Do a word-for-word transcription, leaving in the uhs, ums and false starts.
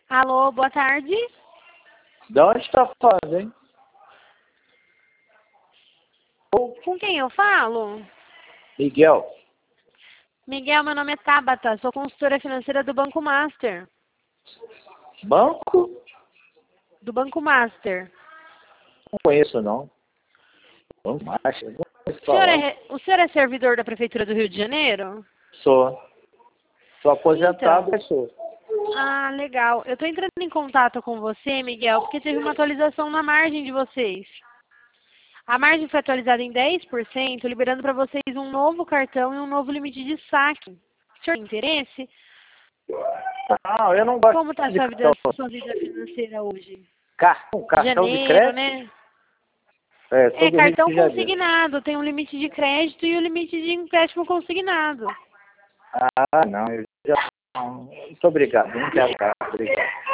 Alô, boa tarde. De onde está falando, hein? Com quem eu falo? Miguel. Miguel, meu nome é Tabata, sou consultora financeira do Banco Master. Banco? Do Banco Master. Não conheço, não. Banco Master, não conheço O senhor, falar. é, o senhor é servidor da Prefeitura do Rio de Janeiro? Sou. Sou aposentado, Então. mas sou. Ah, legal. Eu estou entrando em contato com você, Miguel, porque teve uma atualização na margem de vocês. A margem foi atualizada em dez por cento, liberando para vocês um novo cartão e um novo limite de saque. O senhor tem interesse? Não, eu não gosto Como está a de sua vida, cartão. sua vida financeira hoje? Cartão, cartão de Janeiro, crédito? né? É, sou É, do Rio cartão de Janeiro. consignado. Tem um limite de crédito e o limite de empréstimo consignado. Ah, não, eu já... Não, muito obrigado, não quero, cara. Obrigado.